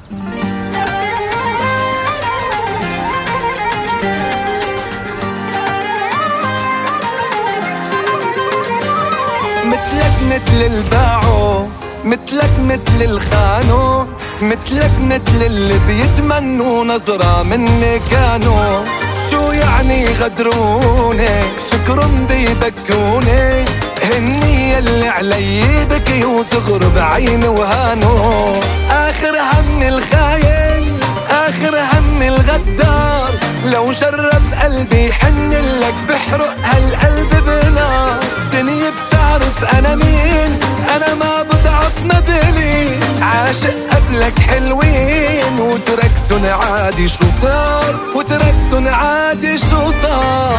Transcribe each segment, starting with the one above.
مثلك مثل الباعو، مثلك مثل الخانو، مثلك مثل اللي بيتمنوا نظرة مني كانوا. شو يعني غدروني فكرهم بيبكوني، هني يلي علي بكي وصغر بعين وهانو. آخر هم الخاين، آخر هم الغدار، لو شرب قلبي حنلك بحرق هالقلب بنار. دنيا بتعرف أنا مين، أنا ما بضعف مبلي، عاشق قبلك حلوين وتركتن عادي شو صار، وتركتن عادي شو صار.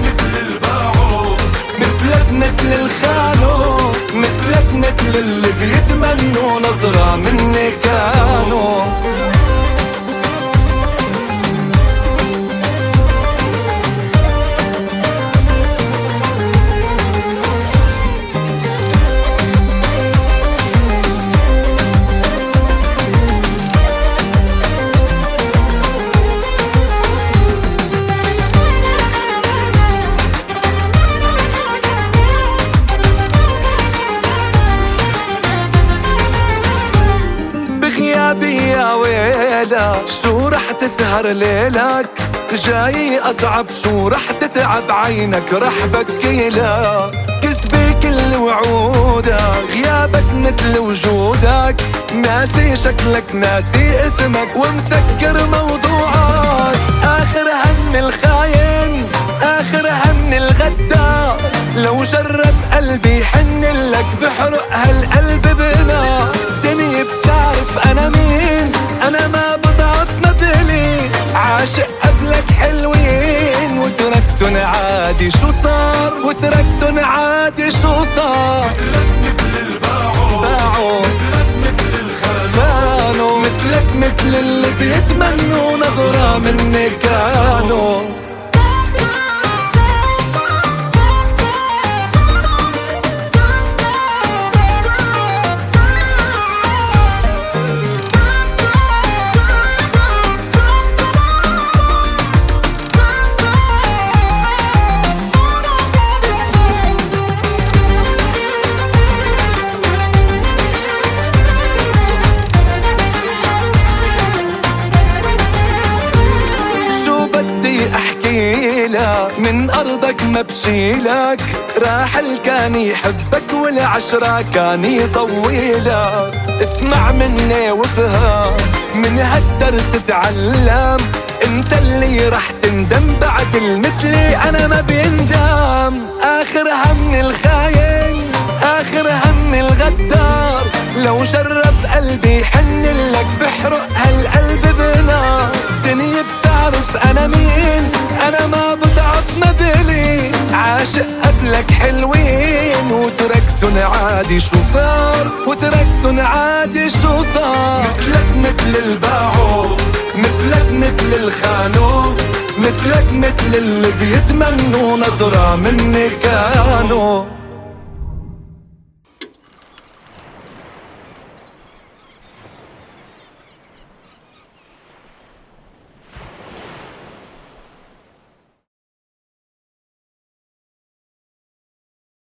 مثلك مثل الخانو، مثلك مثل اللي بيتمنوا نظرة مني كانوا. غيابي يا ويلك شو رح تسهر ليلك، جاي أصعب شو رح تتعب عينك رح بكيلك. كذبي كل وعودك، غيابك مثل وجودك، ناسي شكلك ناسي اسمك ومسكر موضوعك. آخر هم الخاين، آخر هم الغدار، لو جرب قلبي حنلك بحرق هالقلب بنار. دنيا بتعرف أنا مين، أنا ما بضعف مبلي، عاشق قبلك حلوين وتركتن عادي شو صار، وتركتن عادي شو صار. باعوا مثل الخانو، مثلك مثل اللي بيتمنوا نظرة مني كانوا. من أرضك ما بشيلك، راح كان يحبك والعشرة كان يطويلك. اسمع مني وافهم، من هالدرس تعلم، انت اللي راح تندم بعد المثلي أنا ما بيندم. آخر هم الخاين، آخر هم الغدار، لو شرب قلبي حنلك بحرق هالقلب بنار. دنيا بتعرف أنا مين، أنا ما بضعف مبلي، عاشق قبلك حلوين وتركتن عادي شو صار، وتركتن عادي شو صار. مثلك مثل الباعو، مثلك مثل الخانو، مثلك مثل اللي بيتمنوا نظرة مني كانوا.